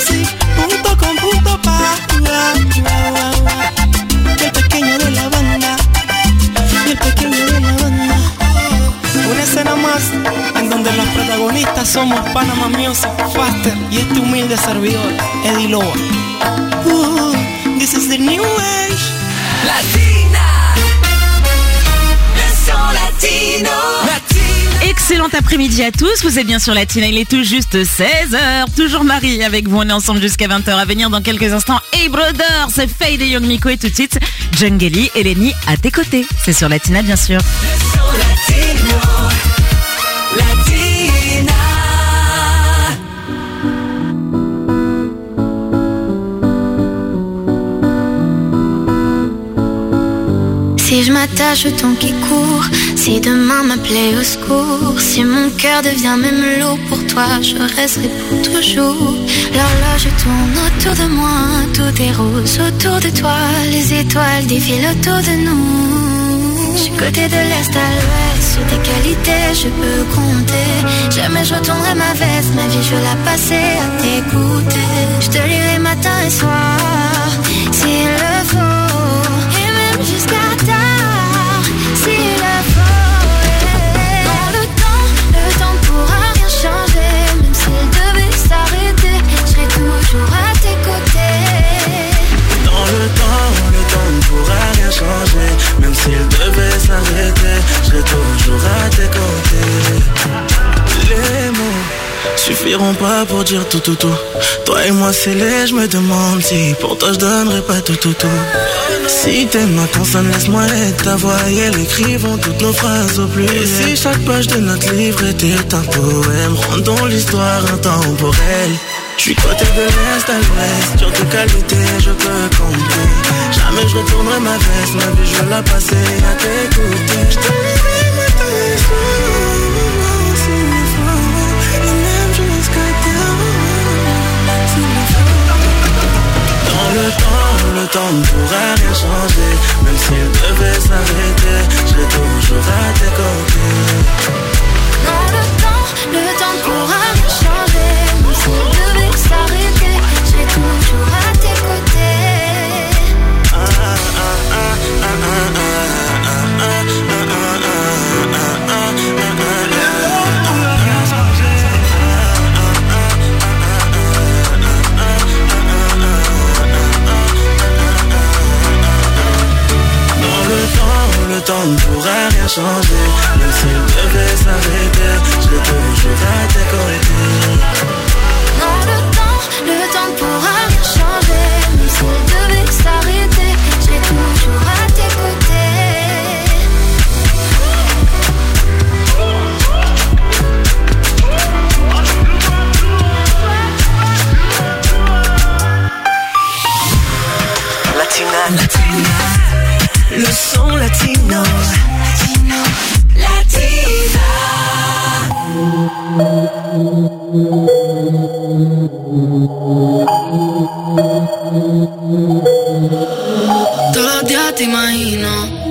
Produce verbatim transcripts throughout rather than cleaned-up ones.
así, punto con punto pa. Y el pequeño de la banda, y el pequeño de la banda. Una escena más en donde los protagonistas somos Panama Music, Faster y este humilde servidor, Eddie Loa. Uh, this is the new age. Latina, le son latino. Excellent après-midi à tous, vous êtes bien sur Latina, il est tout juste seize heures, toujours Marie avec vous, on est ensemble jusqu'à vingt heures, à venir dans quelques instants. Hey brother, c'est Fade et Young Miko et tout de suite, Jungeli et Lenny à tes côtés, c'est sur Latina bien sûr. Latino, Latina. Si je m'attache au temps qui court, si demain m'appelait au secours, si mon cœur devient même lourd pour toi, je resterai pour toujours. L'horloge tourne autour de moi, tout est rose autour de toi, les étoiles défilent autour de nous. Je suis côté de l'est à l'ouest, sur tes qualités je peux compter. Jamais je retournerai ma veste, ma vie je vais la passer à t'écouter. Je te lirai matin et soir, s'il le faut, et même jusqu'à tard, s'il le faut. Dans le temps, le temps ne pourra rien changer, même s'il devait s'arrêter, je serai toujours à tes côtés. Dans le temps, le temps ne pourra rien changer, même s'il devait s'arrêter, je serai toujours à tes côtés. Les mots suffiront pas pour dire tout tout tout. Toi et moi c'est laid, je me demande si pour toi je donnerais pas tout tout tout. Si t'aimes ma consonne, laisse-moi être ta voix et elle écrivons toutes nos phrases au plus. Et si chaque page de notre livre était un poème, rendons l'histoire intemporelle. Je suis côté de l'est à l'ouest, sur tes qualités je peux compter. Jamais je retournerai ma veste, ma vie je vais la passer à t'écouter. Je te lirai matin et soir, s'il le faut, et même jusqu'à tard, s'il le faut. Dans le temps, le temps ne pourra rien changer, même s'il devait s'arrêter, je serai toujours à tes côtés. Dans le temps, le temps ne pourra rien changer, même s'il devait s'arrêter, je serai toujours à tes côtés. Ah ah ah ah ah ah ah le temps ne pourra rien changer, même s'il devait s'arrêter, je serai toujours à tes côtés. Dans le temps, le temps ne pourra rien changer, même s'il devait s'arrêter, je serai toujours à tes côtés. Latina, Latina. Le son latino, latino, latina. Todos los días te imagino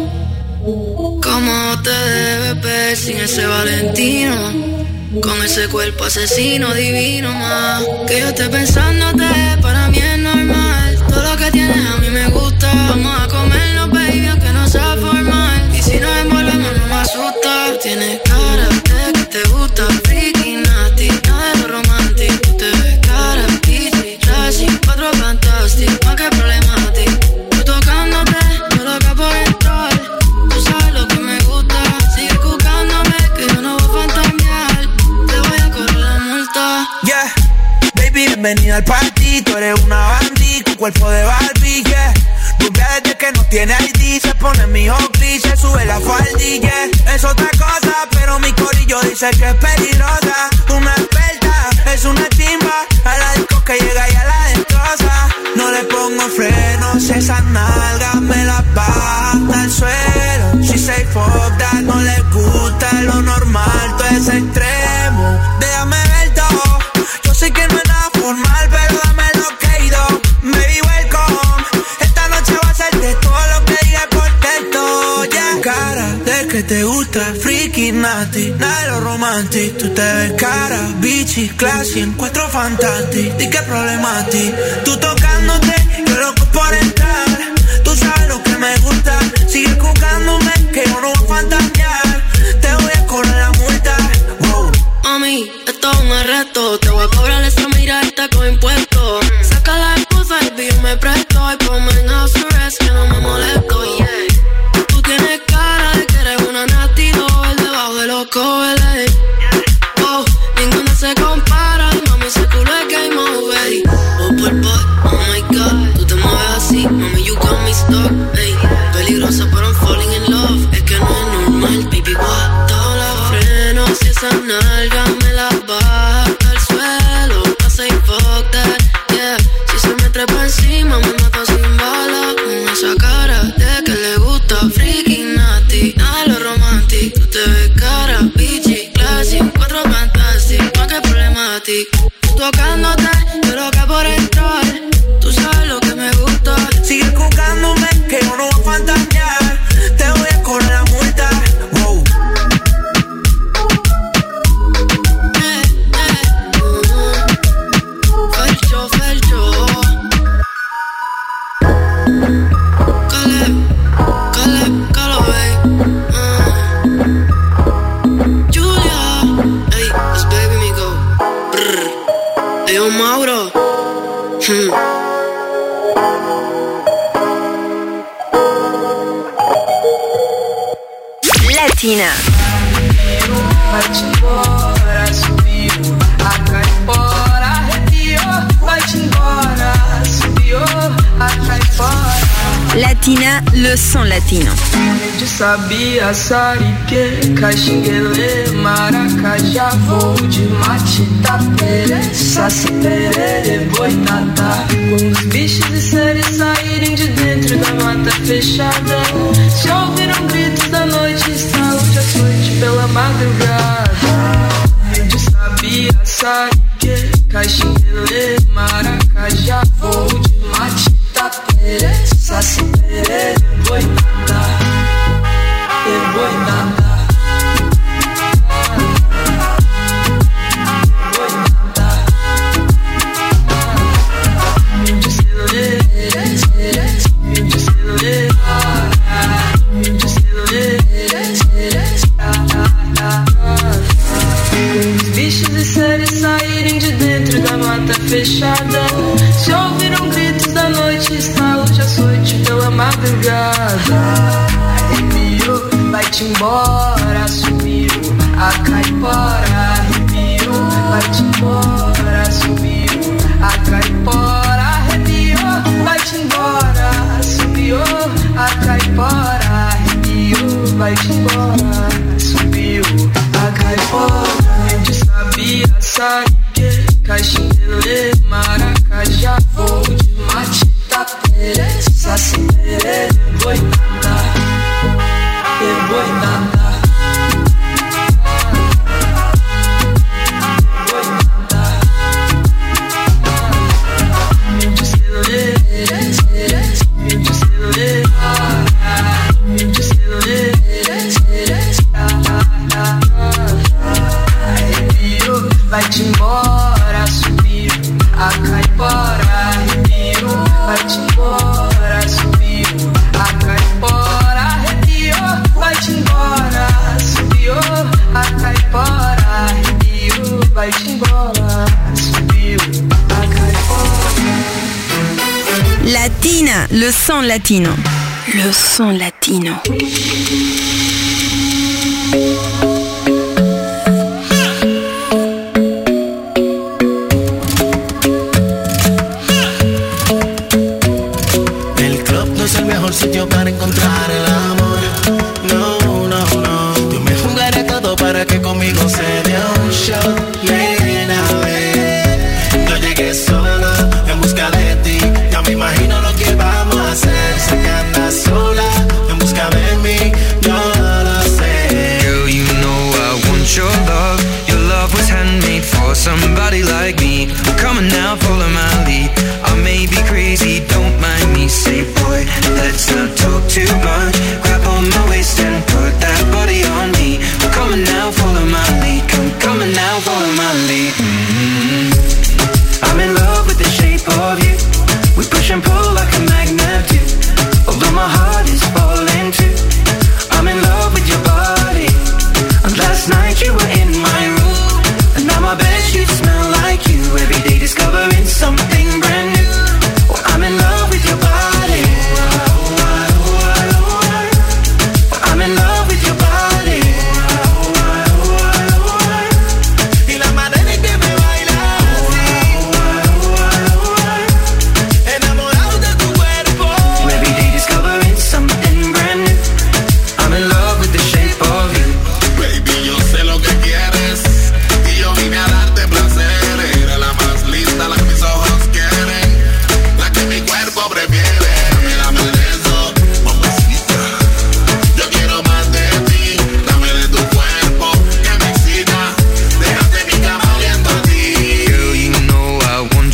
cómo te debes ver sin ese Valentino, con ese cuerpo asesino divino más. Que yo esté pensándote, para mí es normal. Todo lo que tienes a mí me gusta. Vamos a comernos, baby, aunque no sea formal. Y si nos envolvemos no me asusta. Tienes cara de que te gusta, freaky, nasty, nada de lo romántico. Tú te ves cara, easy, trashy, cuatro fantastic, más que problemático. Tú tocándote, yo loca por entrar. Tú sabes lo que me gusta. Sigue buscándome, que yo no voy a fantamear. Te voy a correr la multa. Yeah, baby, bienvenida al party. Tú eres una bandita, con cuerpo de Barbie, yeah. Rubia desde que no tiene I D, se pone mi hockey, se sube la faldilla, yeah. Es otra cosa, pero mi corillo dice que es peligrosa. Una experta, es una chimba, a la disco que llega y a la destroza. No le pongo frenos, esas nalgas me las baja hasta el suelo. She say fuck that, no le gusta lo normal, todo es extremo. Déjame ver todo, yo sé que no es nada formal, pero dame lo que he ido. Baby, welcome, esta noche va a ser de todo lo que dije por texto, yeah. Cara de que te gusta, freaky, nasty, nada de lo romantic. Tú te ves cara, bichi, classy, en cuatro fantastic. Di que problema a ti, tú tocándote, yo loco por entrar. Tú sabes lo que me gusta, sigue jugándome, que yo no voy a fantasear. Te voy a cobrar la multa, wow. Mami, esto es un arresto, te voy a cobrar esa mirada con impuestos. Saca la esposa y yo me presto. Y ponme en house arrest que no me molesto, yeah. Tú tienes cara de que eres una nasty doll debajo de los cobeles. Oh, ninguna se compara, mami, ese culo es game over. Oh, por boy, oh my god, tú te mueves así, mami, you got me stuck, ey. Peligrosa pero I'm falling in love, es que no es normal, baby, what? Todos los frenos y esa nalga me la baja al suelo, I say fuck that, yeah. Si se me trepa encima, me mata sin bala, con esa cara de que le gusta, freaky, nasty, nada de lo romantic. Tú te ves cara, bitchy, classy, cuatro fantastic, pa' que problema a ti. Tocándote, yo loca por entrar, tú sabes lo que me gusta. Sigue jugándome, que yo no voy a fantasear. Te voy a cobrar la multa, wow. Eh, eh, uh, Felcho, Felcho. Caleb, Caleb, Calaway. uh. Julia, ey, it's baby me go. Brr. Ey, yo Mauro. Hmm. Latina. Vai-te embora, subiu, a caipora arrepiou. Vai-te embora, subiu, a caipora. Latina, le son latino. De sabia, sarique, caxinguele, maracajá, voo de mate, tapere, saci, perere, boitatá. Quando os bichos e seres saírem de dentro da mata fechada, se ouviram gritos da noite, estalo de açoite pela madrugada. De sabia, sarique, caxinguele, maracajá, voo de mate, tapere, saci, perere, boitatá. E boitatá. Os bichos e seres saírem de dentro da mata fechada, se ouviram gritos da noite, estalo de açoite pela madrugada. Arrepiou, vai-te embora, sumiu, a caipora. Arrepiou, vai-te embora, sumiu, a caipora. Arrepiou, vai-te embora, subiu, a caipora. Arrepiou, vai-te embora, subiu, a caipora. De sabia, sarique, caxinguele, maracajá, voo de mate, tapere, saci, perere, boitatá. E boitatá. Vai-te embora, subiu, a caipora. Arrepiou, vai-te embora, subiu, a caipora. Arrepiou, vai-te embora, subiu, a caipora. Arrepiou, vai-te embora, subiu, a caipora. Latina, le son latino. Le son latino. Sitio para encontrar el amor. No, no, no. Yo me jugaré todo para que conmigo se dé un shot. Nena, ven. Yo llegué solo en busca de ti. Ya me imagino lo que vamos a hacer. Sé que andas sola en busca de mí. Yo lo sé. Girl, you know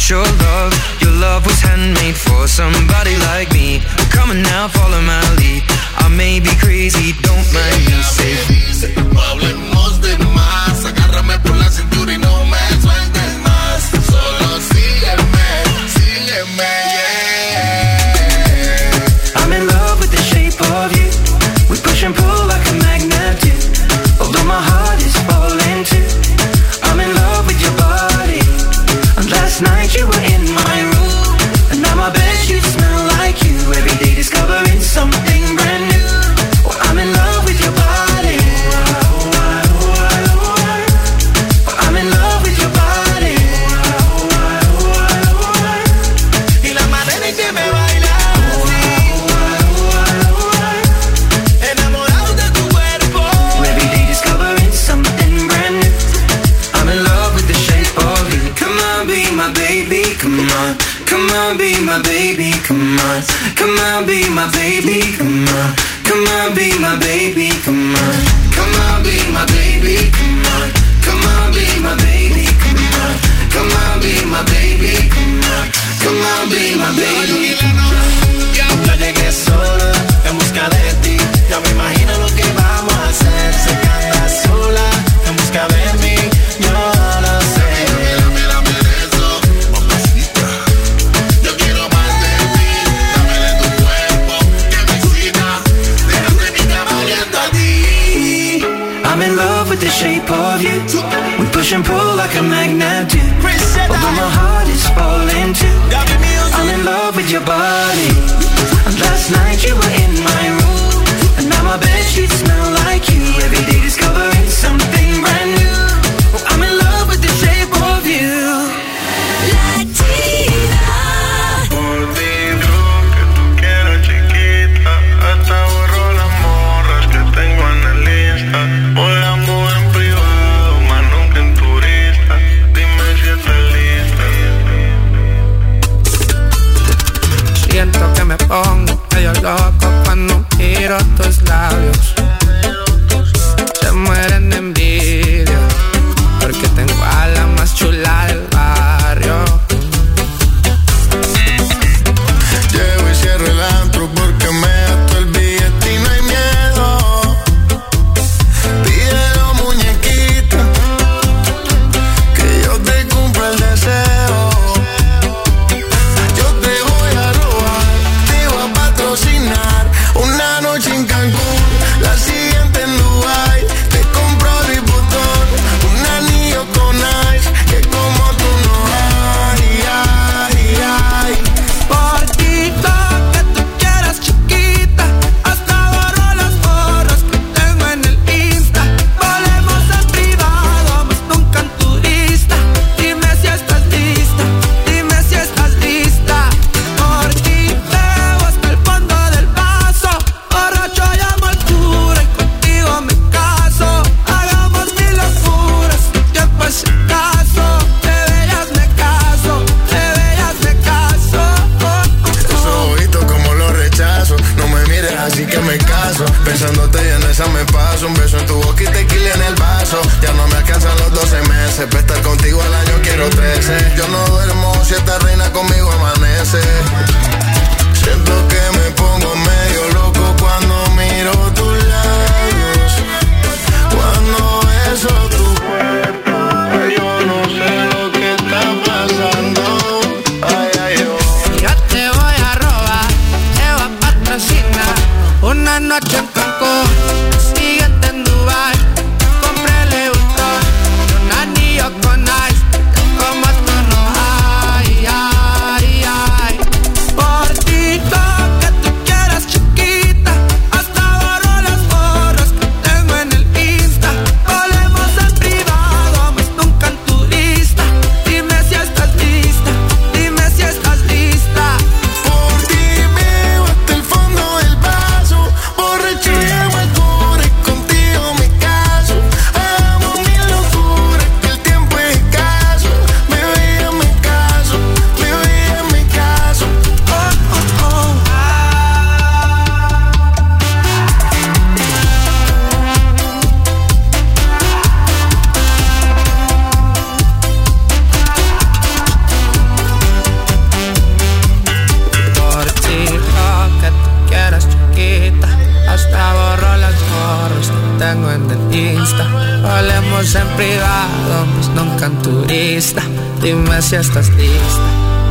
your love. Your love was handmade for somebody like me. Come on now, follow my lead. I may be crazy, don't mind me. Say, no hablemos de más. Agárrame por la cintura y no me sueltes más. Solo sígueme, sígueme, yeah. I'm in love with the shape of you. We push and pull like a magnet do. Although my heart is falling too. I'm in love with your body. And last night you were in my room. And now my bedsheets smell like you. Every day discovering something brand new. Oh, I'm in love with your body. Oh, I, oh, I, oh, I. Oh, I'm in love with your body. Oh, I, oh, I, oh, I. Y la manera en que me bailas. Come on, come on, be my baby, come on, come on, be my baby, come on, come on, be my baby, come on, come on, be my baby, come on, come on, be my baby, come on, come on, be my baby, come on, come on, be my baby. Yo llegué solo en busca de ti, ya me imagino lo que vamos a hacer, sé que andas sola en busca de mí, yo lo sé. I'm in love with the shape of you. We push and pull like a magnet do. Although my heart is falling too. I'm in love with your body. And last night you were in my room. And now my bedsheets smell like you. Every day discovering something brand new. Oh, I'm in love with the shape of you. Latina. Olvido que tú quieras chiquita. Hasta borro las morras que tengo en el Insta. Volamos en privado, más nunca en turista. Dime si estás lista. Siento que me pongo medio loco cuando miro tus labios. Se mueren de envidia porque tengo a la más chula del barrio. Llevo y cierro el antro porque me gasto el billete y no hay miedo. Pídelo, muñequita, que yo te cumplo el deseo. Yo te voy a robar, te voy a patrocinar una noche en Cancún, la siguiente en Dubai. Te compro Louis Vuitton, un anillo con ice, que como tú no hay, ay, ay. Por ti lo que tú quieras chiquita. Hasta borro las fotos que tengo en el Insta. Volemos en privado, más nunca en turista. Dime si estás lista, dime si estás lista. Por ti bebo hasta el fondo del vaso. Borracho llamo al cura y contigo me caso. Hagamos mil locuras, el tiempo es escaso. De bellas me caso, de bellas me caso. Oh, oh, Esos oh. ojitos como los rechazo. No me mires así que me caso. Pensándote y en esa me paso. Un beso en tu boca y tequila en el vaso. Ya no me alcanzan los doce meses. Para estar contigo al año quiero trece. Yo no duermo si esta reina conmigo amanece. Siento que me pongo medio loco cuando miro tus labios. Cuando beso tu cuerpo. Yo no sé lo que está pasando. Ay, ay, oh. Yo te voy a robar, te voy a patrocinar una noche en Cancún, la siguiente en Dubai. Compré Louis Vuitton, un anillo con ice, como tú no privado, mas nunca en turista. Dime si estás lista.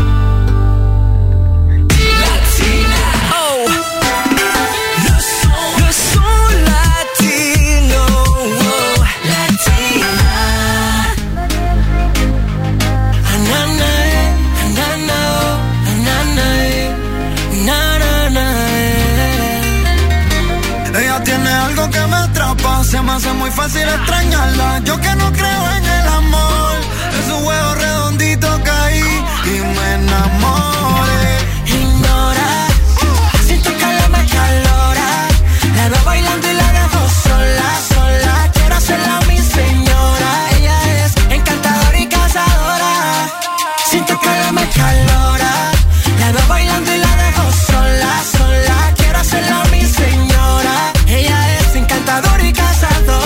Se me hace muy fácil extrañarla. Yo que no creo en el amor, en su juego redondito caí y me enamoré. Ignora, siento que la me calora. La veo bailando y la dejo sola, sola. Quiero hacerla mi señora. Ella es encantadora y cazadora. Siento que la me calora. La veo bailando y la dejo sola, sola. Quiero hacerla mi señora. Ella es encantadora y cazadora.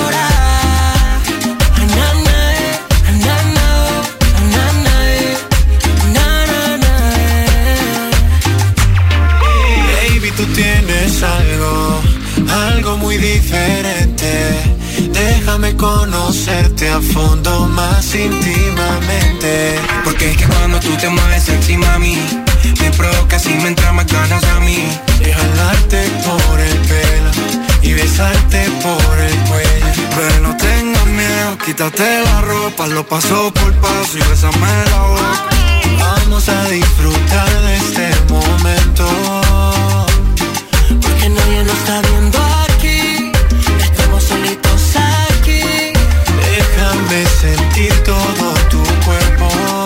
Algo, algo muy diferente. Déjame conocerte a fondo, más íntimamente. Porque es que cuando tú te mueves sexy, mami, me provocas y me entra más ganas a mí de jalarte por el pelo y besarte por el cuello. Pero no tengas miedo, quítate la ropa, lo paso por paso y bésame la boca. Vamos a disfrutar de este momento. Que nadie nos está viendo aquí, estamos solitos aquí. Déjame sentir todo tu cuerpo.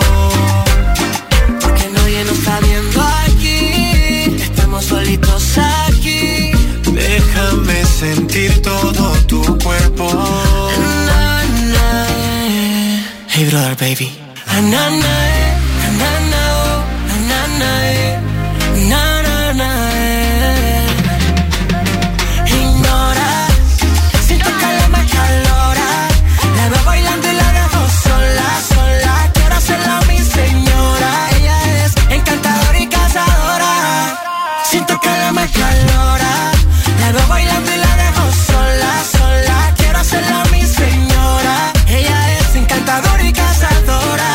Porque nadie nos está viendo aquí, estamos solitos aquí. Déjame sentir todo tu cuerpo. Na, na, hey brother, baby. Na, na, na, na, na, na, na, na, na. Calora, la veo bailando y la dejo sola, sola. Quiero hacerla mi señora. Ella es encantadora y cazadora.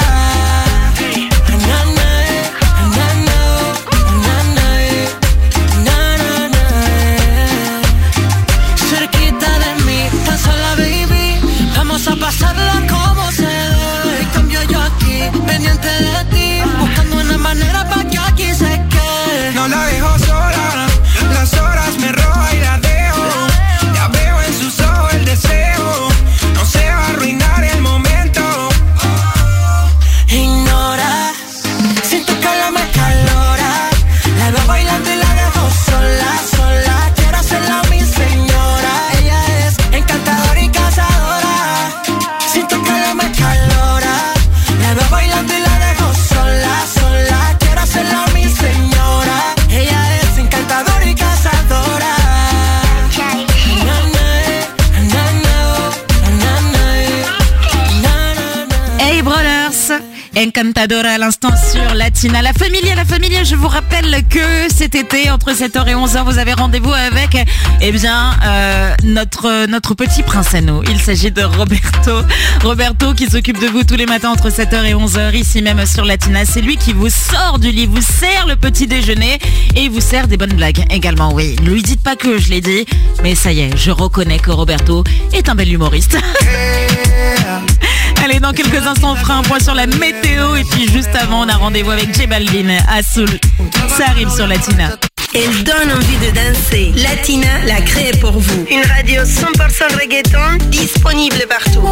Cerquita de mí, tan sola baby. Vamos a pasarla como se debe. En cambio yo aquí, pendiente de ti, buscando una manera para que aquí se quede. No la dejo sola. Las horas me roba y la dejo. Ya veo en sus ojos el deseo. No se va a arruinar el momento. Ignora, siento que la me calora. La veo bailando y la dejo sola, sola. Quiero hacerla mi señora. Ella es encantadora y cazadora. Siento que la me calora. La veo bailando y la dejo sola, sola. Quiero hacerla mi señora. Ella es encantadora y cazadora. Hey Brothers, Encantadora à l'instant sur Latina. La Familia, la Familia, je vous rappelle que cet été, entre sept heures et onze heures, vous avez rendez-vous avec, eh bien, euh, notre, notre petit prince à nous. Il s'agit de Roberto. Roberto qui s'occupe de vous tous les matins entre sept heures et onze heures, ici même sur Latina. C'est lui qui vous sort du lit, vous sert le petit déjeuner et vous sert des bonnes blagues également. Oui, ne lui dites pas que je l'ai dit, mais ça y est, je reconnais que Roberto est un bel humoriste. Allez, dans quelques instants, on fera un point sur la météo. Et puis juste avant, on a rendez-vous avec J Balvin, Azul. Ça arrive sur Latina. Elle donne envie de danser. Latina l'a créée pour vous. Une radio cent pour cent reggaeton disponible partout.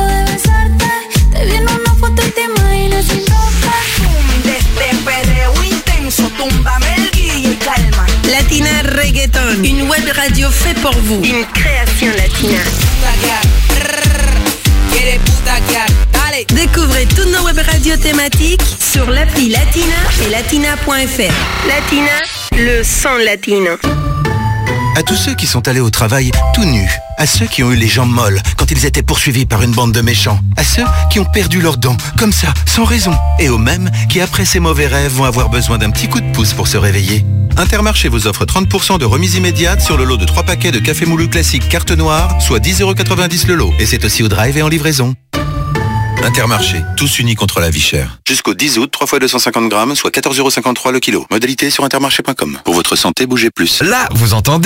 Latina Reggaeton, une web radio faite pour vous. Une création Latina. Découvrez toutes nos web radios thématiques sur l'appli Latina et latina point f r. Latina, le son latino. À tous ceux qui sont allés au travail tout nus, à ceux qui ont eu les jambes molles quand ils étaient poursuivis par une bande de méchants, à ceux qui ont perdu leurs dents, comme ça, sans raison, et aux mêmes qui, après ces mauvais rêves, vont avoir besoin d'un petit coup de pouce pour se réveiller. Intermarché vous offre trente pour cent de remise immédiate sur le lot de trois paquets de café moulu classique carte noire, soit dix euros quatre-vingt-dix le lot. Et c'est aussi au drive et en livraison. Intermarché, tous unis contre la vie chère. Jusqu'au dix août, trois fois deux cent cinquante grammes, soit quatorze euros cinquante-trois le kilo. Modalité sur intermarché point com. Pour votre santé, bougez plus. Là, vous entendez ?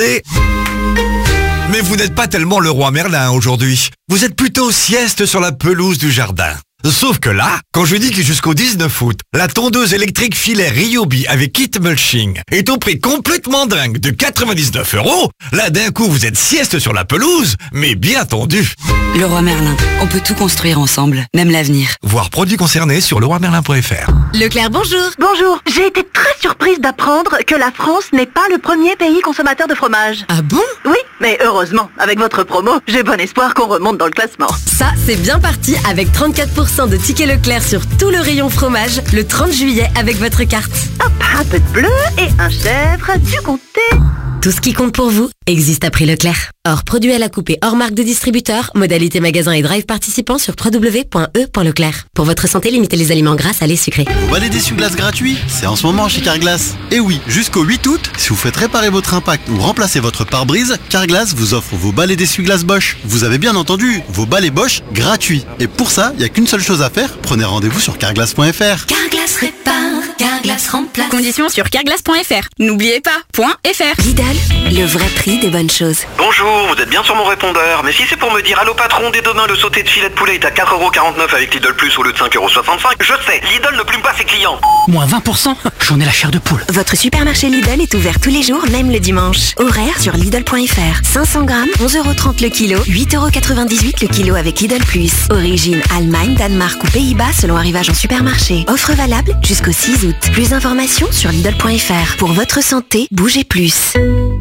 Mais vous n'êtes pas tellement le roi Merlin aujourd'hui. Vous êtes plutôt sieste sur la pelouse du jardin. Sauf que là, quand je dis que jusqu'au dix-neuf août, la tondeuse électrique filet Ryobi avec kit mulching est au prix complètement dingue de quatre-vingt-dix-neuf euros, là d'un coup vous êtes sieste sur la pelouse, mais bien tendu. Leroy Merlin, on peut tout construire ensemble, même l'avenir. Voir produits concernés sur leroy merlin point f r. Leclerc, bonjour. Bonjour, j'ai été très surprise d'apprendre que la France n'est pas le premier pays consommateur de fromage. Ah bon? Oui, mais heureusement, avec votre promo, j'ai bon espoir qu'on remonte dans le classement. Ça, c'est bien parti avec trente-quatre pour cent de tickets Leclerc sur tout le rayon fromage le trente juillet avec votre carte. Hop, un peu de bleu et un chèvre du comté. Tout ce qui compte pour vous existe à prix Leclerc. Hors produit à la coupe et hors marque de distributeur, modalité magasin et drive participant sur w w w point e point leclerc. Pour votre santé, limitez les aliments gras, salés, sucrés. Vous balai d'essuie-glace gratuit, c'est en ce moment chez Carglass. Et oui, jusqu'au huit août, si vous faites réparer votre impact ou remplacer votre pare-brise, Carglass vous offre vos balais d'essuie-glace Bosch. Vous avez bien entendu, vos balais Bosch gratuits. Et pour ça, il n'y a qu'une seule chose à faire, prenez rendez-vous sur carglass point f r. Carglass répare, Carglass remplace. Conditions sur carglass point f r. N'oubliez pas, point .fr. Lidl, le vrai prix des bonnes choses. Bonjour, vous êtes bien sur mon répondeur, mais si c'est pour me dire allô patron, dès demain le sauté de filet de poulet est à quatre euros quarante-neuf avec Lidl Plus au lieu de cinq euros soixante-cinq, je sais, Lidl ne plume pas ses clients. Moins vingt pour cent, j'en ai la chair de poule. Votre supermarché Lidl est ouvert tous les jours, même le dimanche. Horaire sur Lidl point f r. cinq cents grammes, onze euros trente le kilo, huit euros quatre-vingt-dix-huit le kilo avec Lidl Plus. Origine Allemagne, Danemark ou Pays-Bas selon arrivage en supermarché. Offre valable jusqu'au six août. Plus d'informations sur Lidl point f r. Pour votre santé, bougez plus.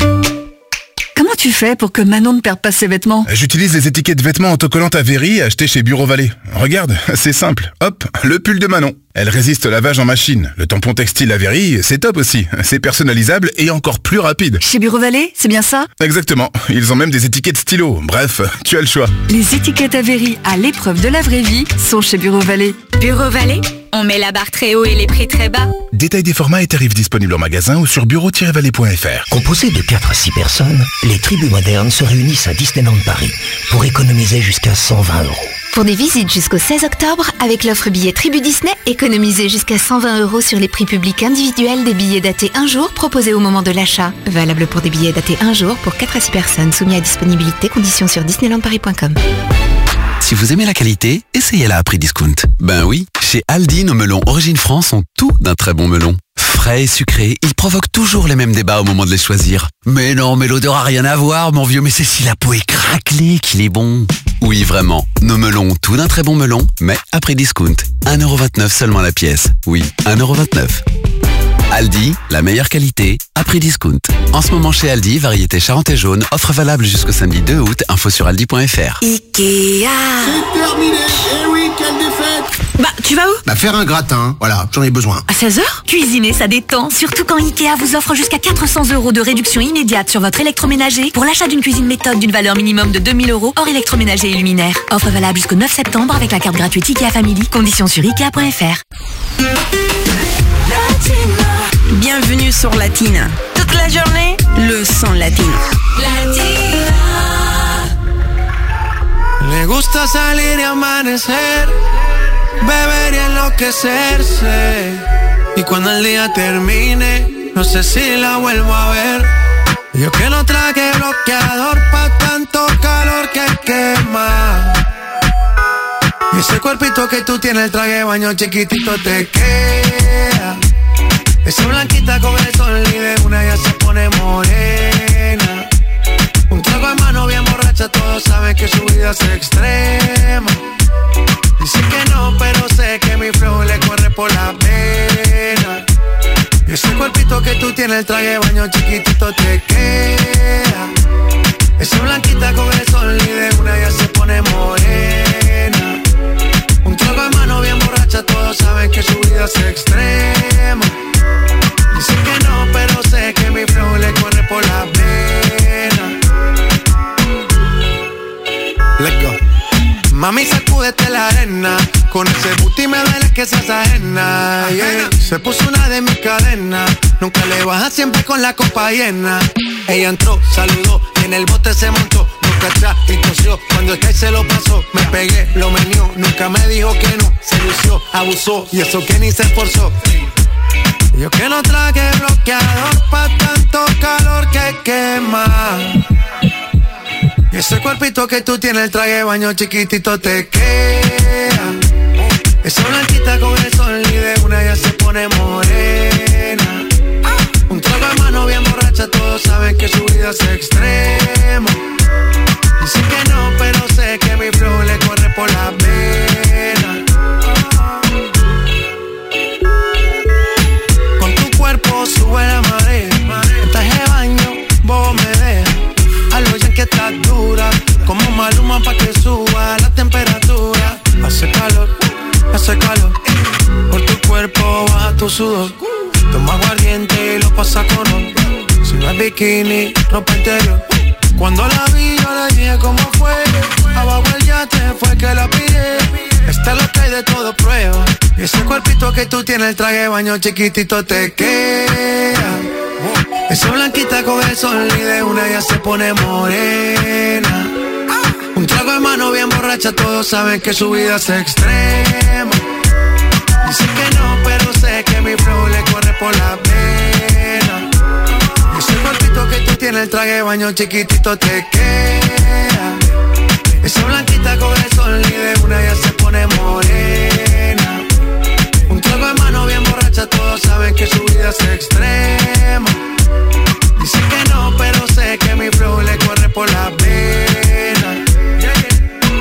Comment tu fais pour que Manon ne perde pas ses vêtements? J'utilise les étiquettes vêtements autocollantes Avery achetées chez Bureau Vallée. Regarde, c'est simple. Hop, le pull de Manon. Elle résiste au lavage en machine. Le tampon textile Avery, c'est top aussi. C'est personnalisable et encore plus rapide. Chez Bureau Vallée, c'est bien ça? Exactement. Ils ont même des étiquettes stylo. Bref, tu as le choix. Les étiquettes Avery à l'épreuve de la vraie vie sont chez Bureau Vallée. Bureau Vallée, on met la barre très haut et les prix très bas. Détail des formats et tarifs disponibles en magasin ou sur bureau tiret vallée point f r. Composés de quatre à six personnes, les tribus modernes se réunissent à Disneyland Paris pour économiser jusqu'à cent vingt euros. Pour des visites jusqu'au seize octobre, avec l'offre billet Tribu Disney, économisez jusqu'à cent vingt euros sur les prix publics individuels des billets datés un jour proposés au moment de l'achat. Valable pour des billets datés un jour pour quatre à six personnes, soumis à disponibilité, conditions sur disneyland paris point com. Si vous aimez la qualité, essayez-la à prix discount. Ben oui, chez Aldi, nos melons Origine France ont tout d'un très bon melon. Frais et sucrés, ils provoquent toujours les mêmes débats au moment de les choisir. Mais non, mais l'odeur a rien à voir, mon vieux, mais c'est si la peau est craquelée qu'il est bon. Oui, vraiment, nos melons ont tout d'un très bon melon, mais à prix discount. un euro vingt-neuf seulement la pièce. Oui, un euro vingt-neuf. Aldi, la meilleure qualité, à prix discount. En ce moment chez Aldi, variété Charente jaune, offre valable jusqu'au samedi deux août, info sur aldi point f r. Ikea. C'est terminé. Eh oui, quelle défaite. Bah, tu vas où? Bah, faire un gratin. Voilà, j'en ai besoin. À seize heures? Cuisiner, ça détend. Surtout quand Ikea vous offre jusqu'à quatre cents euros de réduction immédiate sur votre électroménager pour l'achat d'une cuisine méthode d'une valeur minimum de deux mille euros hors électroménager et luminaire. Offre valable jusqu'au neuf septembre avec la carte gratuite Ikea Family. Conditions sur ikea point f r. Bienvenue sur Latina. Toute la journée, le son latino. Latina. Le gusta salir y amanecer, beber y enloquecerse. Y cuando el día termine, no sé si la vuelvo a ver. Yo que no traje bloqueador pa' tanto calor que quema. Y ese cuerpito que tú tienes, el traje de baño chiquitito te queda. Esa blanquita con el sol y de una ya se pone morena. Un trago en mano bien borracha, todos saben que su vida es extrema. Dice que no, pero sé que mi flow le corre por la pena. Y ese cuerpito que tú tienes, el traje de baño chiquitito te queda. Esa blanquita con el sol y de una ya se pone morena. Un trago en mano bien borracha, todos saben que su vida es extrema. Dice que no, pero sé que mi flow le corre por la pena. Let's go. Mami, sacúdete la arena. Con ese booty me duele que seas ajena, yeah. Se puso una de mis cadenas. Nunca le baja, siempre con la copa llena. Ella entró, saludó y en el bote se montó. No boca atrás y tosió. Cuando el que se lo pasó, me pegué, lo menió. Nunca me dijo que no, se lució, abusó. Y eso que ni se esforzó. Yo que no traje bloqueador pa' tanto calor que quema. Y ese cuerpito que tú tienes, el traje de baño chiquitito te queda. Esa blanquita con el sol y de una ya se pone morena. Un trago de mano bien borracha, todos saben que su vida es extrema. Dicen que no, pero sé que mi flow le corre por la vena. Con tu cuerpo sube la marea. En traje de baño, vos me dejas. A lo ya que estás dura, como Maluma pa' que suba la temperatura. Hace calor, hace calor. Por tu cuerpo baja tu sudor. Toma aguardiente y lo pasa con ron. Si no es bikini, ropa interior. Cuando la vi yo le dije cómo fue. Abajo el yate fue que la pide. Esta es lo que hay de todo prueba. Y ese cuerpito que tú tienes, el traje de baño chiquitito te queda. Esa blanquita con el sol y de una ya se pone morena. Un trago de mano bien borracha, todos saben que su vida es extrema. Dicen que no, pero sé que mi flow le corre por la vena. Ese cuerpito que tú tienes, el traje de baño chiquitito te queda. Esa blanquita con el sol y de una ya se pone morena. Un trago de mano bien borracha, todos saben que su vida es extrema. Dicen que no, pero sé que mi flow le corre por la vena. Yeah, yeah.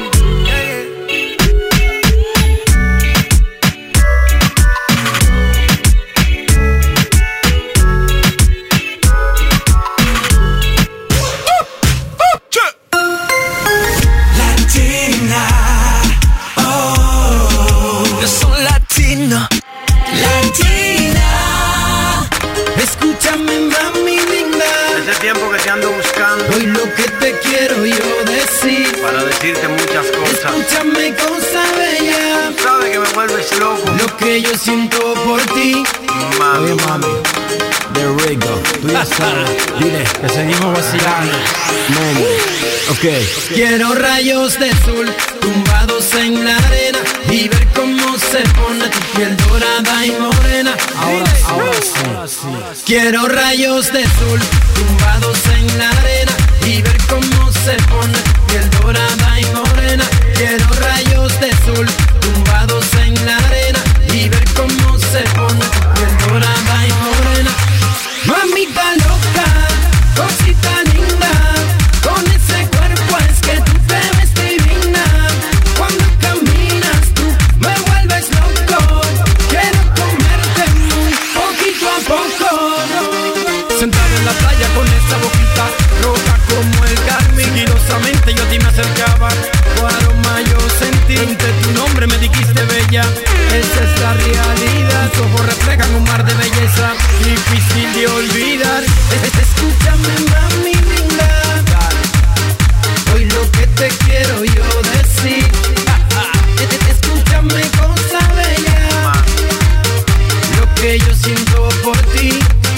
Latina, Latina. Escúchame, mami linda. Ese tiempo que te ando buscando. Hoy lo que te quiero yo decir. Para decirte muchas cosas. Escúchame, cosa bella. Sabes que me vuelves loco. Lo que yo siento por ti. Mami. Oye, mami. There we go. Tú ya sabes. Dile que seguimos vacilando. Mami. Ok. Quiero rayos de sol tumbados en la arena y ver cómo se pone tu piel dorada y morena. Ahora, ahora sí, ahora sí. Quiero rayos de sol tumbados en la arena y ver cómo se pone tu piel dorada y morena. Quiero rayos de sol tumbados en la arena y ver cómo se pone tu piel dorada y morena. Mamita loca, cosita linda, con ese cuerpo es que tú te ves divina. Cuando caminas tú me vuelves loco. Quiero comerte muy poquito a poco. Sentado en la playa con esa boquita roja como el carmín. Sigilosamente yo a ti me acercaba, tu aroma yo sentí. Entre tu nombre me dijiste bella, esa es la realidad. Tus ojos reflejan un mar de belleza, difícil de olvidar. Escúchame, mami linda. Hoy lo que te quiero yo decir. Escúchame, cosa bella. Lo que yo siento por ti.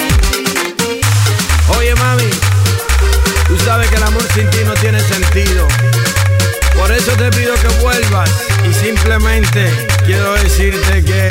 Oye, mami, tú sabes que el amor sin ti no tiene sentido. Por eso te pido que vuelvas y simplemente quiero decirte que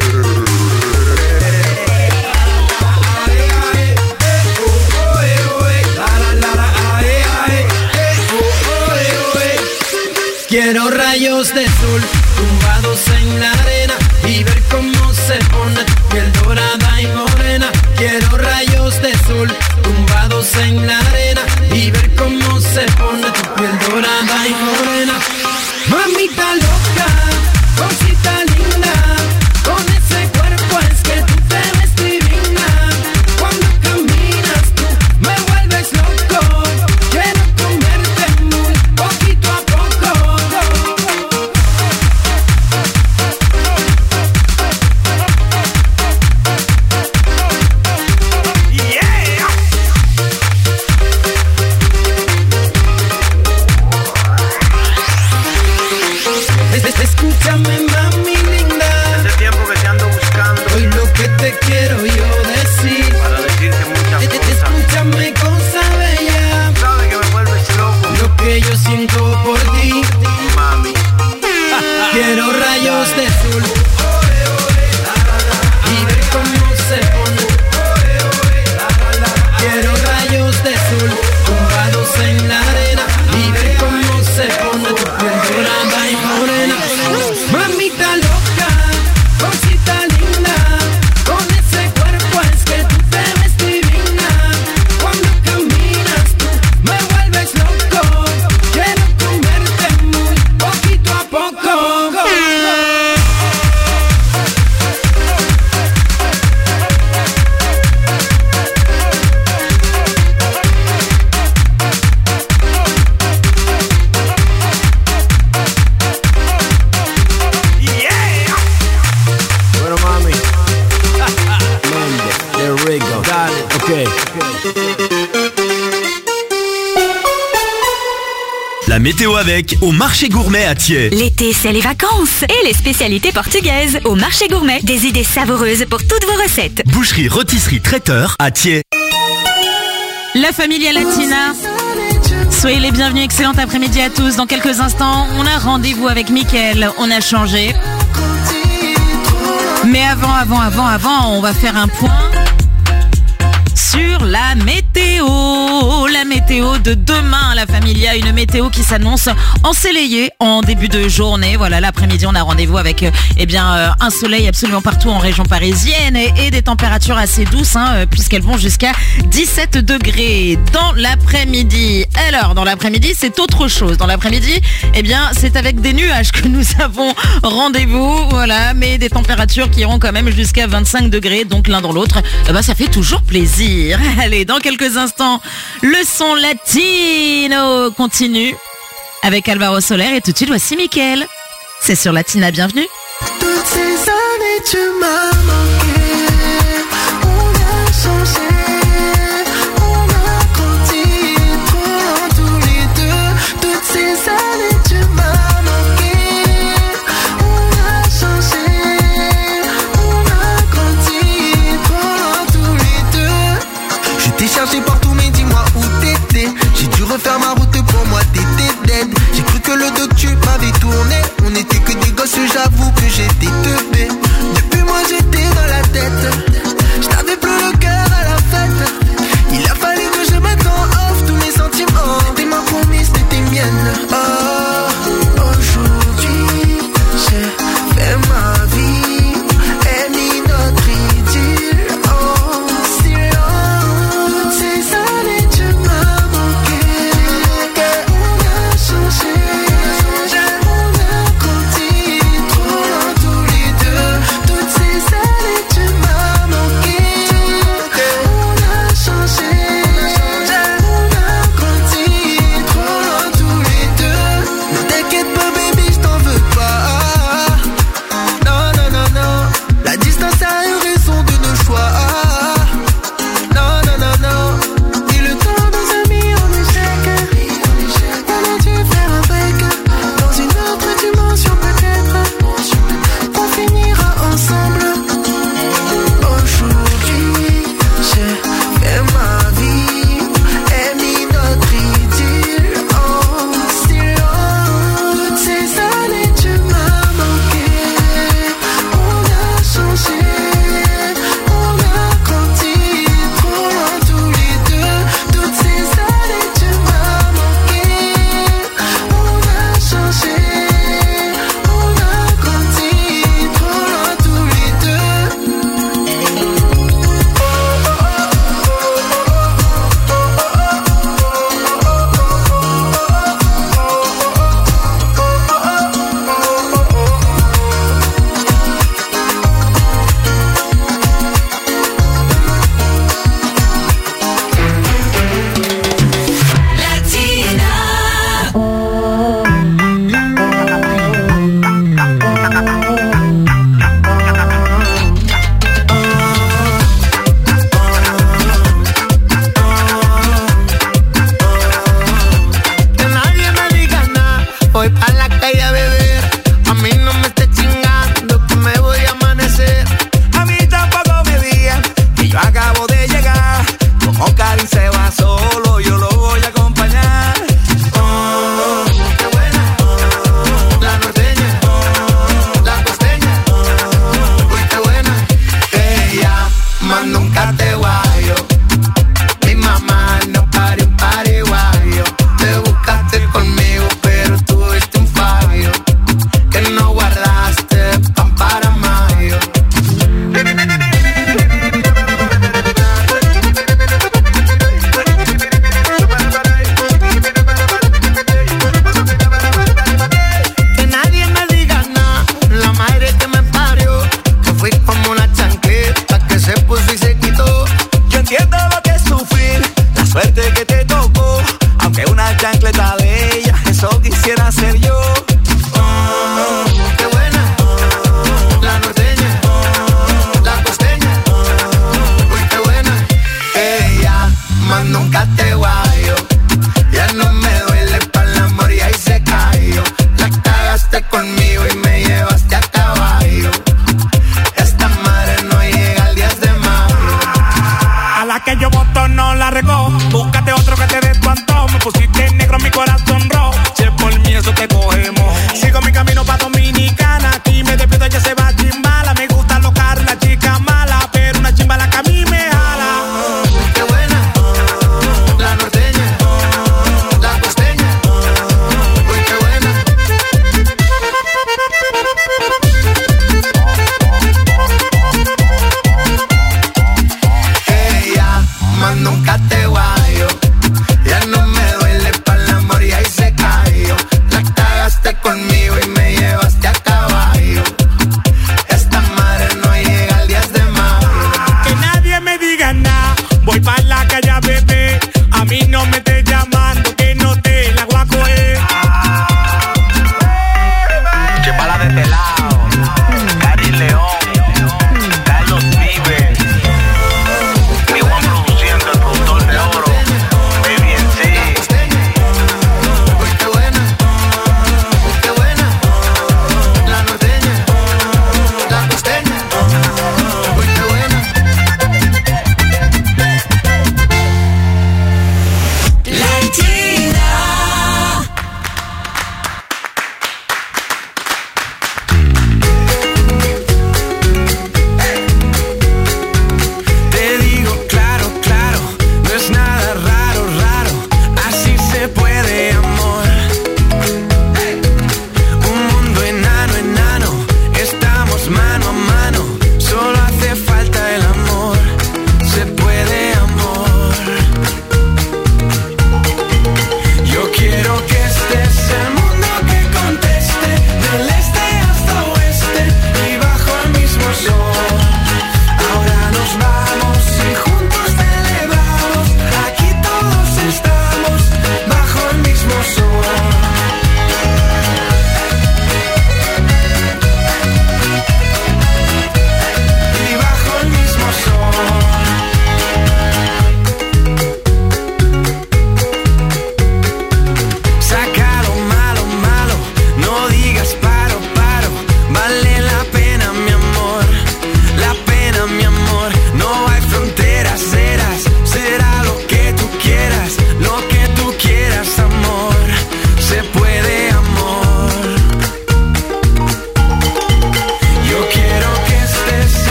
quiero rayos de sol tumbados en la arena y ver cómo se pone tu piel dorada y morena. Quiero rayos de sol tumbados en la arena y ver cómo se pone tu piel dorada y morena. Mamita loca, cosita linda, con ese cuerpo es que tú te ves divina. Cuando caminas tú me vuelves loco. Quiero comerte muy poquito a poco. La météo avec, au marché gourmet à Thiers. L'été, c'est les vacances et les spécialités portugaises. Au marché gourmet, des idées savoureuses pour toutes vos recettes. Boucherie, rôtisserie, traiteur à Thiers. La Familia Latina. Soyez les bienvenus, excellent après-midi à tous. Dans quelques instants, on a rendez-vous avec Mickaël. On a changé. Mais avant, avant, avant, avant, on va faire un point sur la météo. La météo de demain, la Familia, une météo qui s'annonce ensoleillée en début de journée. Voilà, l'après-midi, on a rendez-vous avec eh bien, euh, un soleil absolument partout en région parisienne et, et des températures assez douces, hein, puisqu'elles vont jusqu'à dix-sept degrés dans l'après-midi. Alors, dans l'après-midi, c'est autre chose. Dans l'après-midi, eh bien, c'est avec des nuages que nous avons rendez-vous. Voilà, mais des températures qui iront quand même jusqu'à vingt-cinq degrés. Donc, l'un dans l'autre, eh ben, ça fait toujours plaisir. Allez, dans quelques instants, le son latino continue avec Alvaro Soler et tout de suite voici Mickaël. C'est sur Latina, bienvenue. Toutes ces années tu m'as manqué, on a changé, on a grandi trop loin tous les deux. Toutes ces années tu m'as manqué, on a changé, on a grandi trop loin tous les deux. Je t'ai cherché partout mais dis-moi où t'étais. J'ai dû refaire ma route pour moi, t'étais dead. J'ai cru que le dos tu m'avais tourné. On était que des gosses, j'avoue que j'étais teubé. Depuis moi j'étais dans la tête. J't'avais plus le cœur à la fête. Il a fallu que je mette en off tous mes sentiments. T'étais ma promise, t'étais mienne. Oh, aujourd'hui j'ai fait ma vie et mis notre idylle en silence. Toutes ces années tu m'as manqué, on a changé, on a grandi trop loin tous les deux. Toutes ces années tu m'as manqué, on a changé, on a grandi trop loin tous les deux. Ne t'inquiète pas baby, je t'en veux pas. Non, non, non, non. La distance a eu raison de nos choix. Non, non, non, non. Et le temps nous a mis en échec. On a dû faire un break. Dans une autre dimension peut-être, on finira ensemble. Aujourd'hui, j'ai fait ma vie et mis notre idylle en silence. Toutes ces années tu m'as manqué, on a changé, on a grandi trop loin tous les deux. Toutes ces années tu m'as manqué, on a changé, on a grandi trop loin tous les deux. Que nadie me diga nada, voy pa' la calle a beber. A mí no me esté chingando que me voy a amanecer. A mí tampoco me digan que yo acabo de llegar. Como Karin se va solo, yo lo voy a acompañar. Oh, qué buena, oh, la norteña, oh, la costeña, oh, uy, qué buena. Ella manda un cate guayo. Mi mamá no pare un pariguayo. Te buscaste conmigo, pero tuviste un fallo. Que no guardaste pan para mayo. Que nadie me diga nada, la madre que me parió. Que fui como una chancleta que se puso y se quitó. Yo entiendo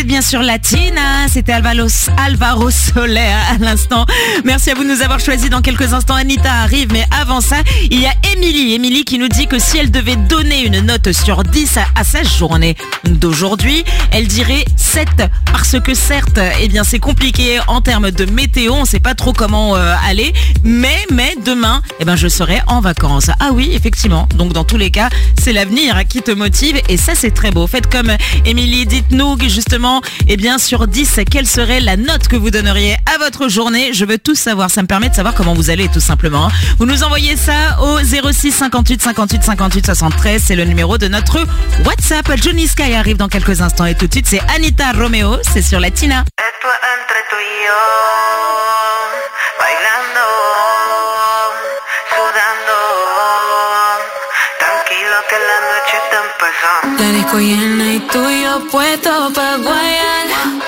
êtes bien sur Latina, c'était Alvaro, Alvaro Soler à l'instant. Merci à vous de nous avoir choisis. Dans quelques instants, Anita arrive, mais avant ça, il y a Émilie. Émilie qui nous dit que si elle devait donner une note sur dix à, à sa journée d'aujourd'hui, elle dirait sept. Parce que certes, eh bien, c'est compliqué en termes de météo, on sait pas trop comment euh, aller, mais, mais demain, eh ben, je serai en vacances. Ah oui, effectivement. Donc, dans tous les cas, c'est l'avenir qui te motive et ça, c'est très beau. Faites comme Émilie, dites-nous justement, eh bien, sur dix, quelle serait la note que vous donneriez à votre journée? Je veux tout savoir, ça me permet de savoir comment vous allez tout simplement. Vous nous envoyez ça au zéro six cinquante-huit cinquante-huit cinquante-huit soixante-treize, c'est le numéro de notre WhatsApp. Johnny Sky arrive dans quelques instants et tout de suite, c'est Anita Romeo, c'est sur Latina. La disco llena y tú y yo puesto pa' guayar.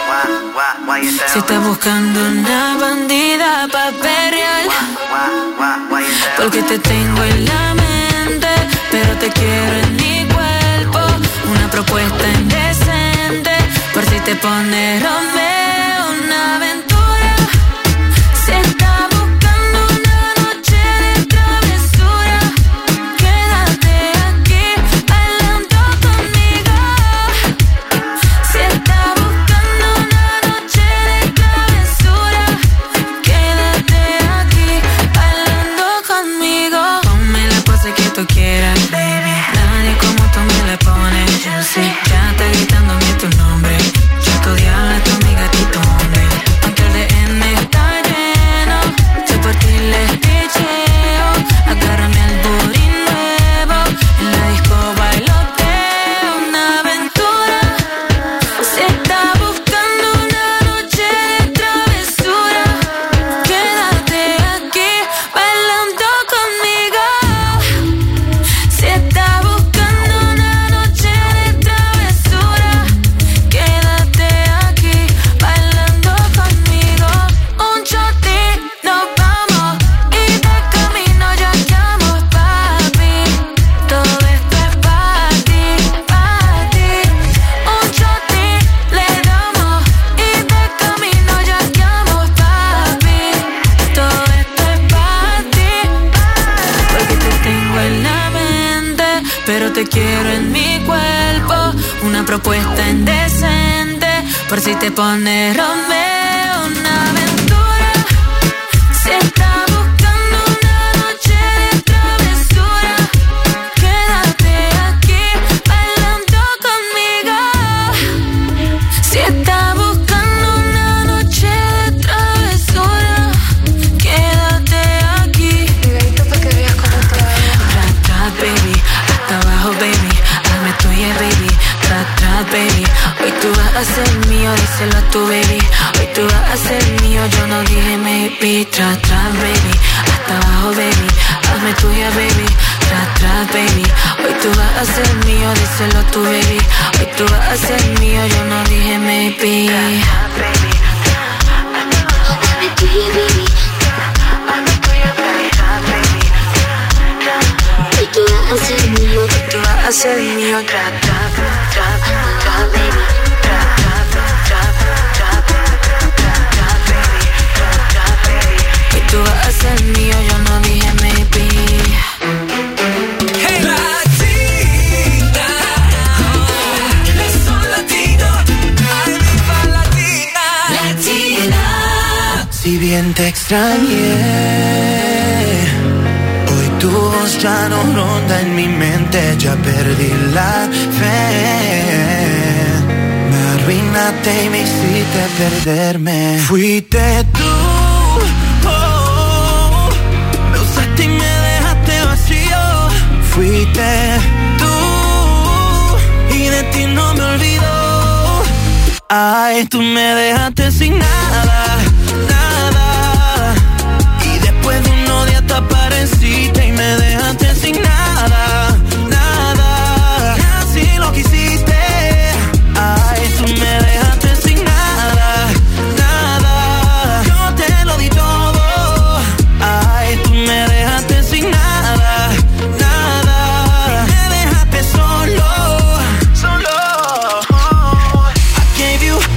Si estás buscando una bandida pa' perrear, porque te tengo en la mente, pero te quiero en mi cuerpo. Una propuesta indecente, por si te pones Romeo, una aventura. Si estás buscando una noche de travesura, quédate aquí bailando conmigo. Si estás buscando una noche de travesura, quédate aquí bailando conmigo. Ponme la pose que tú quieras, baby. Nadie como tú me la pones. Yo sé, ya está gritándome tu nombre. Yo estudiaba tu amiga y tu hombre. Aunque el D M está lleno, yo por ti les picheo. Agárrame al booty nuevo, en la disco bailoteo, una aventura. Si estás buscando una noche de travesura, quédate aquí bailando conmigo. Si estás buscando una noche de travesura, quédate aquí bailando conmigo. Un shot y nos vamos, y de camino ya estamos, papi. Todo esto es pa' ti, pa' ti. Un shot y le damos, y de camino ya estamos, papi. Todo esto es pa' ti, porque te tengo en la mente, pero te quiero en mi cuerpo. Una propuesta indecente, por si te pones Romeo, una aventura. Si estás buscando una noche de travesura, quédate aquí bailando conmigo. Si estás buscando una noche de travesura, quédate aquí. Para que veas cómo te va. Tras, tras, baby, hasta abajo, baby. Hazme tuya, baby. Tras, tras, baby. Hoy tú vas a ser mío, díselo a tu baby. Hoy tú vas a ser mío, yo no dije maybe. Tras, tras, baby, hasta abajo, baby. Hazme tuya, baby. Tras, tras, baby. Hoy tú vas a ser mío, díselo a tu baby. Hoy tú vas a ser mío, yo no dije maybe. Hazme tuya, baby. Hazme tuya, baby. Hoy tú vas a ser mío, hoy tú vas a ser mío. Tras, tras, tras, tras, baby. Tras, tras, tras, tras, tras, tras, baby. Tras, tras, baby. Hoy tú vas a ser mío, yo no dije maybe. Latina, son latino, alma latina, latina. Si bien te extrañé, hoy tu voz ya no ronda en mi mente, ya perdí la fe. Me arruinaste y me hiciste perderme. Fuiste tú, oh, me usaste y me dejaste vacío. Fuiste tú, y de ti no me olvido. Ay, tú me dejaste sin nada, nada. Y después de unos días te apareciste y me dejaste sin nada, nada. Así lo que hiciste. Ay, tú me dejaste sin nada, nada. Yo te lo di todo. Ay, tú me dejaste sin nada, nada. Me dejaste solo, solo. I gave you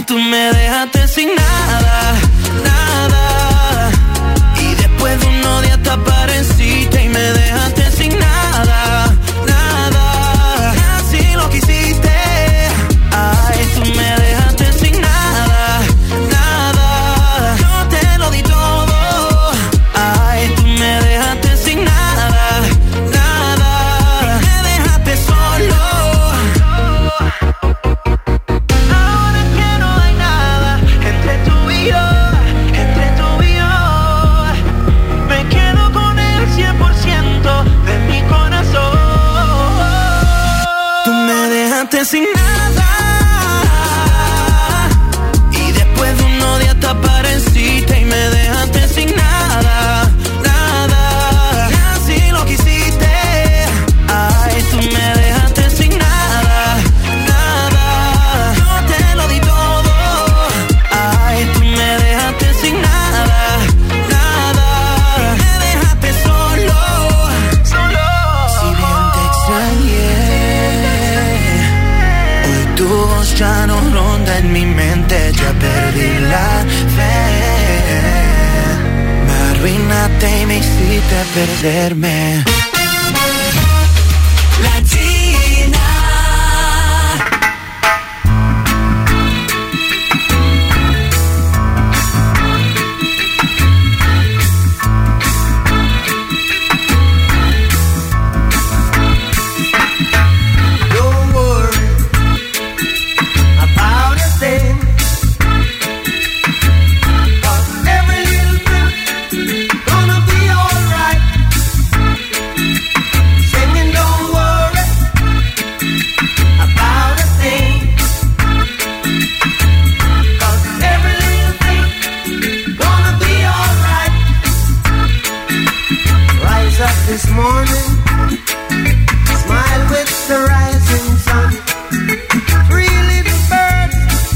tú me dejaste sin nada, nada. Y después de unos días te apareciste y me dejaste sin nada, nada. Así lo quisiste. Ay, tú me dejaste sin nada, nada. Yo te lo di todo. Ay, tú me dejaste sin nada, nada. Me dejaste solo. Ahora que no hay nada entre tú y yo, entre tú y yo, me quedo con el cien por ciento de mi corazón. Tú me dejaste sin nada. Y después de unos días te apareciste y me dejaste sin nada, nada. Así lo quisiste. Ay, tú me dejaste sin nada, nada. Yo te lo di todo. Ay, tú me dejaste sin nada, nada. Me dejaste solo, solo. Si bien te extrañé, hoy tu voz ya no ronda en mi mente. Ya perdí la fe. Me arruinaste y me hiciste perderme. Latina. Don't worry about a thing, 'cause every little thing gonna be alright. Singing, don't worry about a thing, 'cause every little thing gonna be alright. Rise up this morning, smile with the rising sun. Three little birds,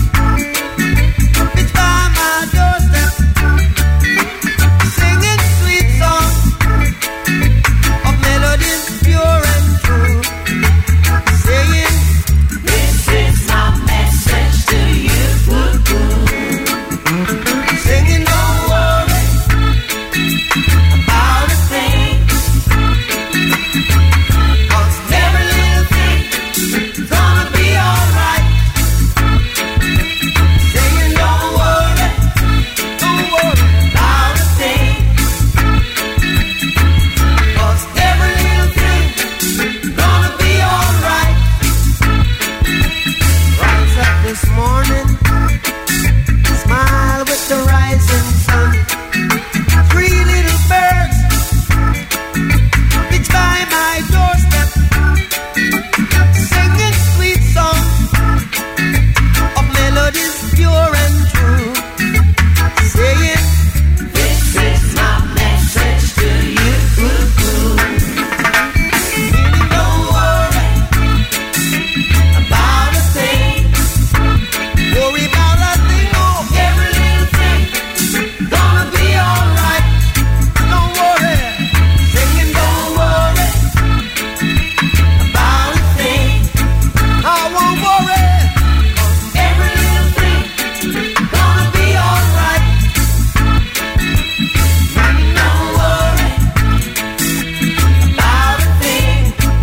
it's by my doorstep, singing sweet songs of melodies pure and true, saying, this is my message to you. Singing, don't worry about a thing, 'cause every little thing is gonna be alright. Singing, don't worry, don't worry about a thing, 'cause every little thing is gonna be alright. Rise up this morning, smile with the rising sun. Three little birds, it's by my doorstep, singing sweet songs of melodies pure and true, saying, this is my message to you. Really don't worry about a thing, worry about a thing, oh, every little thing gonna be alright. Don't worry, singing, don't worry about a thing. I won't worry, 'cause every little thing gonna be alright. Don't worry about a thing,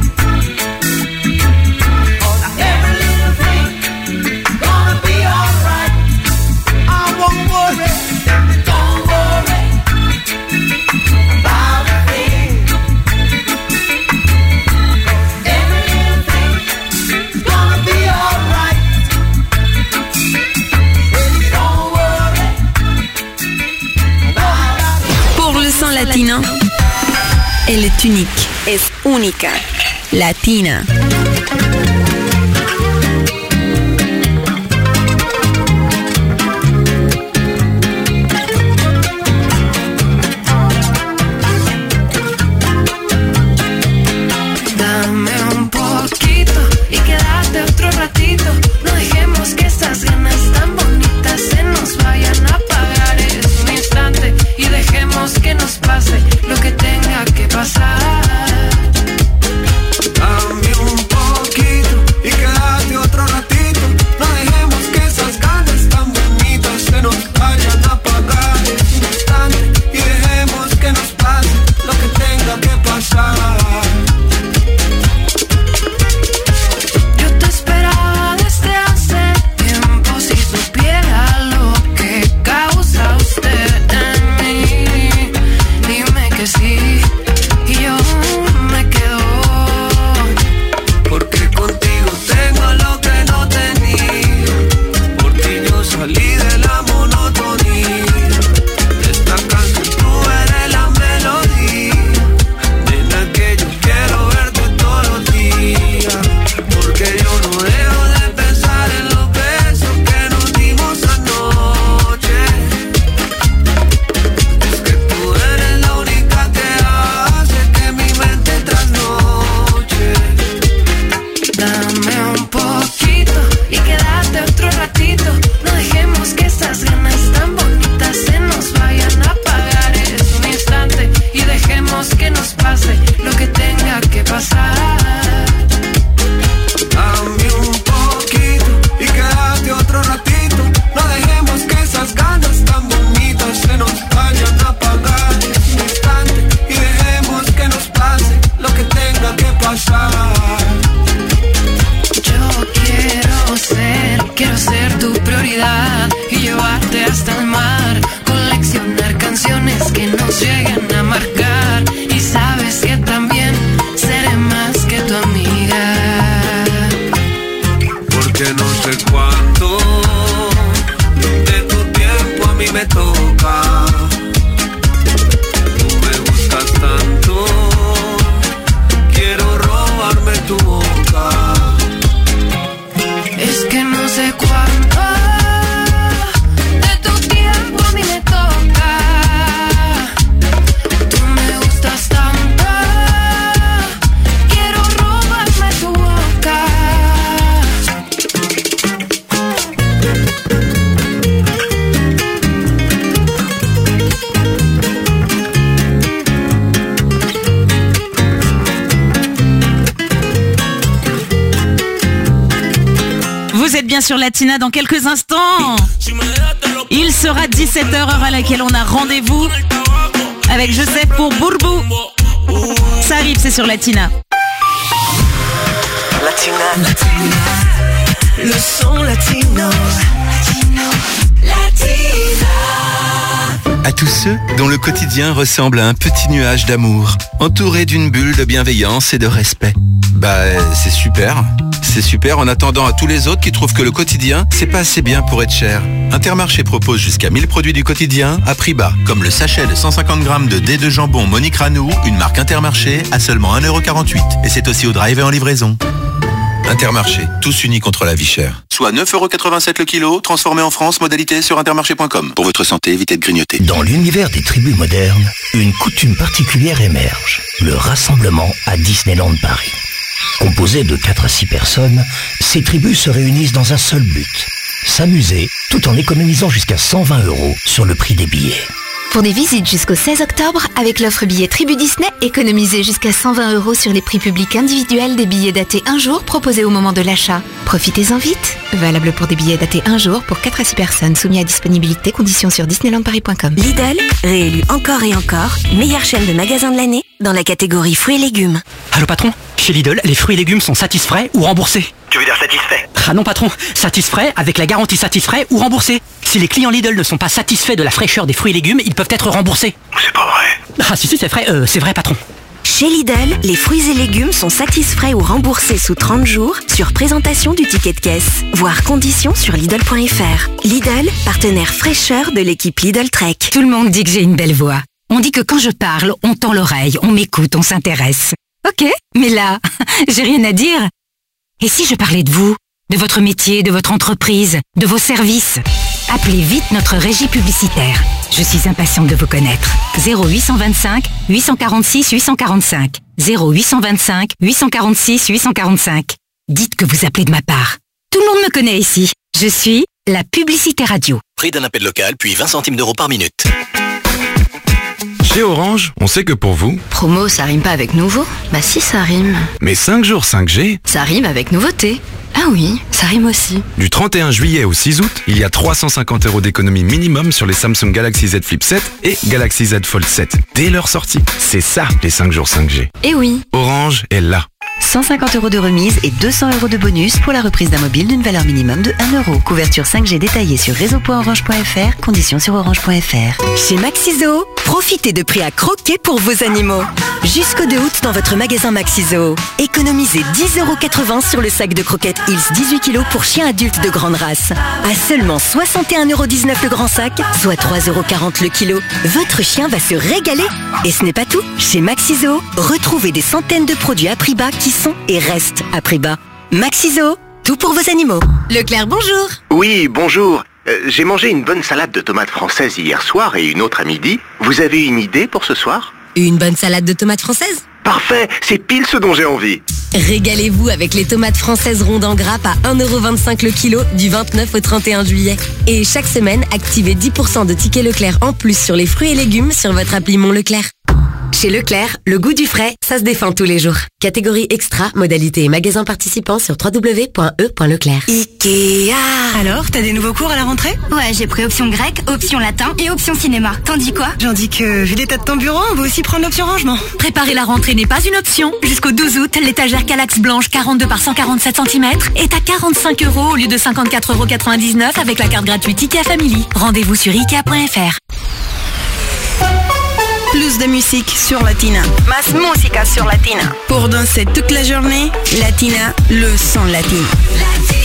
'cause every little thing gonna be alright. I won't worry, don't worry about a thing, 'cause every little thing is gonna be alright. Don't worry about a thing. Pour le son latino, elle est unique. Es única. Latina. Dame un poquito y quédate otro ratito. No dejemos que estas ganas tan bonitas se nos vayan a apagar. Es un instante y dejemos que nos pase lo que tenga que pasar. Dame un Latina sur Latina dans quelques instants. Il sera dix-sept heures, heure à laquelle on a rendez-vous avec Joseph pour Bourbou. Ça arrive, c'est sur Latina. Latina, Latina, le son latino. Latina. À tous ceux dont le quotidien ressemble à un petit nuage d'amour, entouré d'une bulle de bienveillance et de respect. Bah, c'est super. C'est super en attendant à tous les autres qui trouvent que le quotidien, c'est pas assez bien pour être cher. Intermarché propose jusqu'à mille produits du quotidien à prix bas, comme le sachet de cent cinquante grammes de dés de jambon Monique Ranou, une marque Intermarché, à seulement un euro quarante-huit. Et c'est aussi au drive et en livraison. Intermarché, tous unis contre la vie chère. Soit neuf euros quatre-vingt-sept le kilo, transformé en France, modalité sur intermarché point com. Pour votre santé, évitez de grignoter. Dans l'univers des tribus modernes, une coutume particulière émerge, le rassemblement à Disneyland Paris. Composé de quatre à six personnes, ces tribus se réunissent dans un seul but, s'amuser tout en économisant jusqu'à cent vingt euros sur le prix des billets. Pour des visites jusqu'au seize octobre, avec l'offre billet Tribu Disney, économisez jusqu'à cent vingt euros sur les prix publics individuels des billets datés un jour proposés au moment de l'achat. Profitez-en vite. Valable pour des billets datés un jour pour quatre à six personnes, soumis à disponibilité, conditions sur disneyland paris point com. Lidl, réélu encore et encore, meilleure chaîne de magasins de l'année dans la catégorie fruits et légumes. Allô patron, chez Lidl, les fruits et légumes sont satisfaits ou remboursés. Tu veux dire satisfait? Ah non patron, satisfaits avec la garantie satisfait ou remboursé. Si les clients Lidl ne sont pas satisfaits de la fraîcheur des fruits et légumes, ils peuvent être remboursés. C'est pas vrai. Ah si si c'est vrai, euh, c'est vrai patron. Chez Lidl, les fruits et légumes sont satisfaits ou remboursés sous trente jours sur présentation du ticket de caisse. Voir conditions sur Lidl point F R. Lidl, partenaire fraîcheur de l'équipe Lidl Trek. Tout le monde dit que j'ai une belle voix. On dit que quand je parle, on tend l'oreille, on m'écoute, on s'intéresse. Ok, mais là, j'ai rien à dire. Et si je parlais de vous, de votre métier, de votre entreprise, de vos services? Appelez vite notre régie publicitaire. Je suis impatiente de vous connaître. zéro huit cent vingt-cinq huit cent quarante-six huit cent quarante-cinq. zéro huit cent vingt-cinq huit cent quarante-six huit cent quarante-cinq. Dites que vous appelez de ma part. Tout le monde me connaît ici. Je suis la publicité radio. Prix d'un appel local, puis vingt centimes d'euros par minute. Chez Orange, on sait que pour vous... Promo, ça rime pas avec nouveau? Bah si, ça rime. Mais cinq jours cinq G... Ça rime avec nouveauté. Ah oui, ça rime aussi. Du trente et un juillet au six août, il y a trois cent cinquante euros d'économie minimum sur les Samsung Galaxy Z Flip sept et Galaxy Z Fold sept. Dès leur sortie. C'est ça, les cinq jours cinq G. Eh oui. Orange est là. cent cinquante euros de remise et deux cents euros de bonus pour la reprise d'un mobile d'une valeur minimum de un euro. Couverture cinq G détaillée sur réseau point orange point F R. Conditions sur orange point F R. Chez Maxiso, profitez de prix à croquer pour vos animaux. Jusqu'au deux août dans votre magasin Maxiso. Économisez dix euros quatre-vingts sur le sac de croquettes Hills dix-huit kilos pour chiens adultes de grande race. À seulement soixante et un euros dix-neuf le grand sac, soit trois euros quarante le kilo. Votre chien va se régaler. Et ce n'est pas tout. Chez Maxiso, retrouvez des centaines de produits à prix bas qui sont et restent à prix bas. Maxiso, tout pour vos animaux. Leclerc, bonjour. Oui, bonjour. Euh, j'ai mangé une bonne salade de tomates françaises hier soir et une autre à midi. Vous avez une idée pour ce soir? Une bonne salade de tomates françaises? Parfait, c'est pile ce dont j'ai envie. Régalez-vous avec les tomates françaises rondes en grappe à un euro vingt-cinq le kilo du vingt-neuf au trente et un juillet. Et chaque semaine, activez dix pour cent de tickets Leclerc en plus sur les fruits et légumes sur votre appli Mon Leclerc. Chez Leclerc, le goût du frais, ça se défend tous les jours. Catégorie extra, modalité et magasin participant sur w w w point e point leclerc. Ikea. Alors, t'as des nouveaux cours à la rentrée? Ouais, j'ai pris option grec, option latin et option cinéma. T'en dis quoi? J'en dis que, vu l'état de ton bureau, on va aussi prendre l'option rangement. Préparer la rentrée n'est pas une option. Jusqu'au douze août, l'étagère Calax blanche quarante-deux par cent quarante-sept centimètres est à quarante-cinq euros au lieu de cinquante-quatre euros quatre-vingt-dix-neuf avec la carte gratuite Ikea Family. Rendez-vous sur ikea point F R. Plus de musique sur Latina. Más música sur Latina. Pour danser toute la journée, Latina, le son latino. Latina.